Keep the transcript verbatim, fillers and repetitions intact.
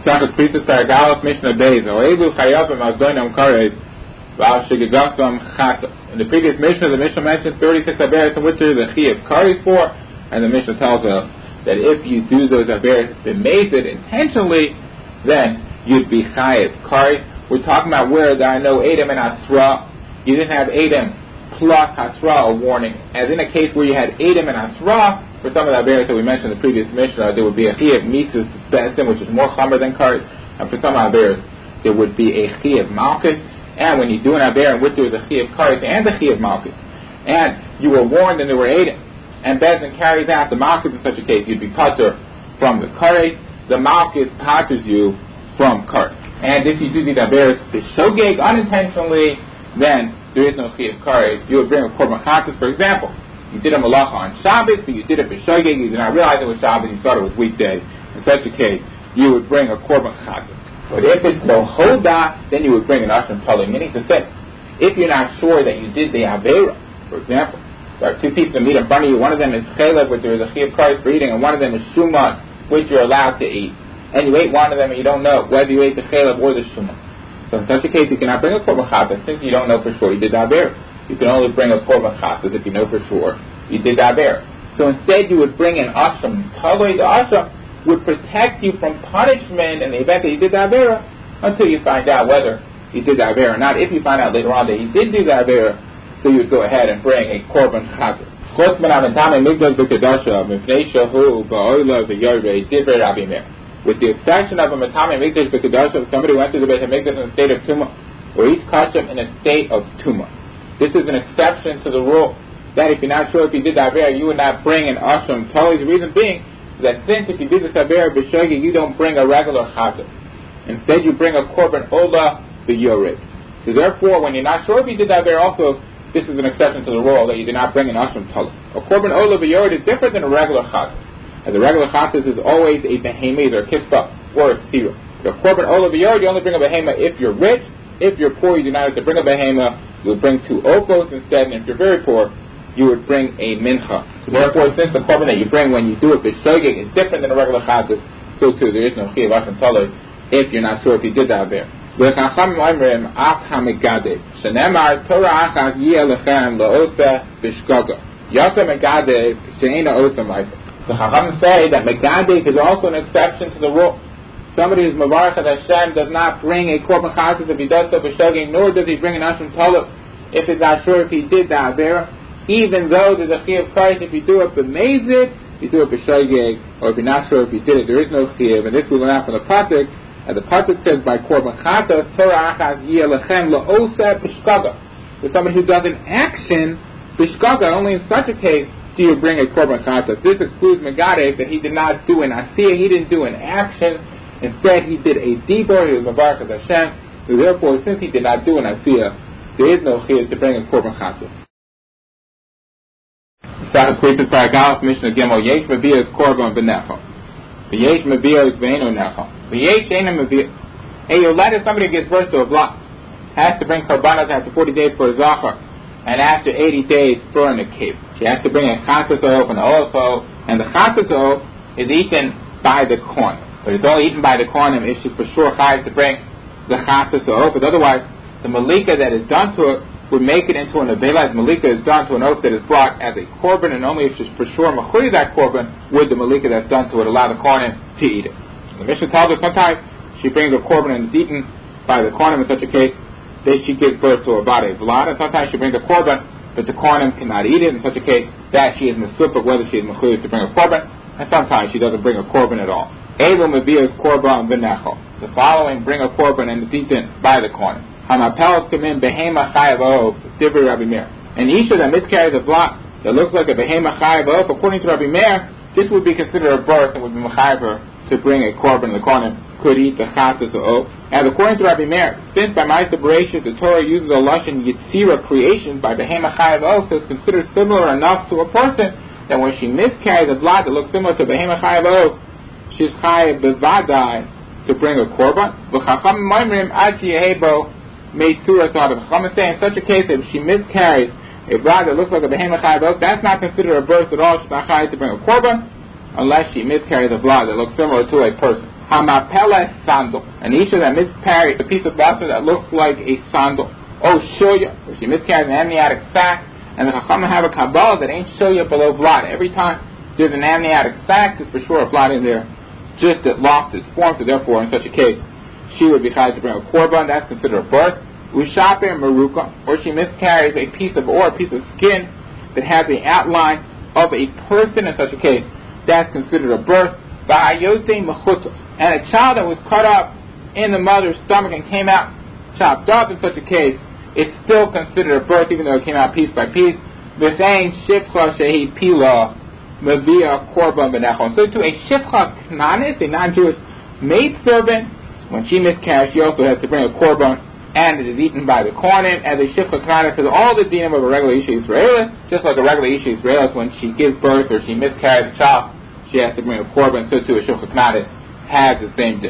Shachas Priestess Paragalov Mishnah Beis Oevu Chayavim Azdoinam Kares Val Shigagasam Chata. In the previous Mishnah, the Mishnah mentioned thirty-six Averis in which there is a Chi of Kares for, and the Mishnah tells us that if you do those Averis b'mezid intentionally, then you'd be Chayiv Kares. We're talking about where there are no Edom and Asra. You didn't have Edom plus Hasra, a warning. As in a case where you had Edom and Asra, for some of the Averis that we mentioned in the previous Mishnah, there would be a Chi of Mitzvah Besin, which is more Chamer than Kares, and for some Averis, there would be a Chi of Malchus. And when you do an Aver in which there was a Chi of Kares and a Chi of Malchus, and you were warned and there were Edom, and Besin carries out the Malchus in such a case, you'd be Pater from the Kares. The Malchus paters you from Kares. And if you do the Averis B'shogeg unintentionally, then there is no Chi of Kares. You would bring a Korban Chatas, for example. You did a malacha on Shabbos, but you did it b'shogeg. You did not realize it was Shabbos. You thought it was weekday. In such a case, you would bring a korban chatas. But if it's no hoda, then you would bring an ashram talim. Meaning to say, if you're not sure that you did the avera, for example, there are two people that meet in front of you. One of them is chelev, which there is a chi of kares for eating, and one of them is shuman, which you're allowed to eat. And you ate one of them, and you don't know whether you ate the chelev or the shuman. So in such a case, you cannot bring a korban chatas since you don't know for sure you did the avera. You can only bring a korban chatas if you know for sure you did the avera. So instead, you would bring an ashram. Taloi, the ashram would protect you from punishment in the event that you did the avera until you find out whether you did the avera or not. If you find out later on that you did do the avera, so you would go ahead and bring a korban chatas. With the exception of a matame mikdash b'kedusha, somebody went to the Beit HaMikdash in a state of tumah, or each kashim in a state of tumah. This is an exception to the rule that if you're not sure if you did the avera, you would not bring an ashram. Totally, the reason being that since if you do this avera b'shogeg, you don't bring a regular chatas. Instead, you bring a korban ola b'yored. So therefore, when you're not sure if you did the avera, also this is an exception to the rule that you did not bring an ashram tali. A korban ola b'yored is different than a regular chatas. As a regular chatas is always a behemah, either a kispa or a sira. The korban ola b'yored, you only bring a behemah if you're rich. If you're poor, you do not have to bring a behemah. You would bring two opos instead, and if you're very poor, you would bring a mincha. So therefore, since the korban that you bring when you do it b'shogeg is different than a regular chatas, so too there is no chi of ashram taloi if you're not sure if you did that there. V'chachamim oimrim af hamegade shenemar Torah achas yeh lechem laosa b'shgoga yasa megade she'ena osa ma'isa. The chachamim say that megade is also an exception to the rule. Somebody who's mavarach at Hashem does not bring a korban chatas if he does so b'shogeg, nor does he bring an ashram taloi if he's not sure if he did the avera. Even though there's a chi of Kares, if you do it b'mezid, you do it b'shogeg, or if you're not sure if you did it, there is no chi of. And this we learn out from the pasuk, as the pasuk says by korban chatas, Torah achas yeh lechem la'osa b'shgaga. For somebody who does an action b'shgaga, only in such a case do you bring a korban chatas. This excludes megade, that he did not do an asiyah, he didn't do an action. Instead, he did a dibur, he was mavarach as Hashem. So therefore, since he did not do an asiyah, there is no chi to bring a korban chatas. Shachas Priestess Paragalov Mishnah Gimel Yesh Mabiyah is Korban B'Nechol. V'Yesh Mabiyah is V'Eino Nechol. V'Yesh Eino Mabiyah. A Yoledah, somebody gives birth to a block, has to bring Korbanos after forty days for a Zachar, and after eighty days for an Akib. She has to bring a Chatas O and an Olafo, and the Chatas O is eaten by the Kohen. But it's only eaten by the Kohen if she's for sure chayav to bring the Chatas O. But otherwise, the Malika that is done to it would make it into an Avela. Malika is done to an oath that is brought as a korban, and only if she's for sure machuri that korban would the Malika that's done to it allow the Kohen to eat it. The Mishnah tells us sometimes she brings a korban and is eaten by the Kohen. In such a case, then she gives birth to a bade vlad, and sometimes she brings a korban, but the Kohen cannot eat it. In such a case, that she is mesupah whether she is machuri to bring a korban, and sometimes she doesn't bring a korban at all. Elu Mabiyah is korban v'nechol. The following bring a korban and is eaten by the Kohen. Hamapel Kamin Behema Chayavov, Divri Rabbi Meir. An Isha that miscarries a block that looks like a Behema Chayavov, according to Rabbi Meir, this would be considered a birth and would be Mechayiver to bring a korban. The Kohen could eat the Chatas O. And according to Rabbi Meir, since by Ma'aseh Bereshit the Torah uses a lashon Yitzira creation by Behema Chayavov, so it's considered similar enough to a person that when she miscarries a blood that looks similar to Behema Chayavov, she's Chayav Bevadai to bring a korban. V'chacham Maimrim Ad Yehebo made surah out of Chacham say in such a case if she miscarries a bride that looks like a behemah chayavot, that's not considered a birth at all. She's not chayav to bring a korban unless she miscarries a blood that looks similar to a person. Hamapela sandal. An isha that miscarried a piece of basar that looks like a sandal. Oh, shoya, where she miscarried an amniotic sac, and the Chachamim have a Kabbalah that ain't shoya below vlad. Every time there's an amniotic sac, there's for sure a vlad in there, just that lost its form, so therefore, in such a case, she would be chayav to bring a korban. That's considered a birth. Ushape maruka, or she miscarries a piece of or a piece of skin that has the outline of a person. In such a case, that's considered a birth. Va'ayose mechutos, and a child that was cut up in the mother's stomach and came out chopped up. In such a case, it's still considered a birth, even though it came out piece by piece. V'sein shifcha shehi pila mevia korban benechon. So to a shifcha knanis, a non-Jewish maidservant, when she miscarries, she also has to bring a korban, and it is eaten by the kohanim. As a shifcha knanis has all the dinim of a regular isha Israelis, just like a regular isha Israelis, when she gives birth or she miscarries a child, she has to bring a korban. So too a shifcha knanis has the same din.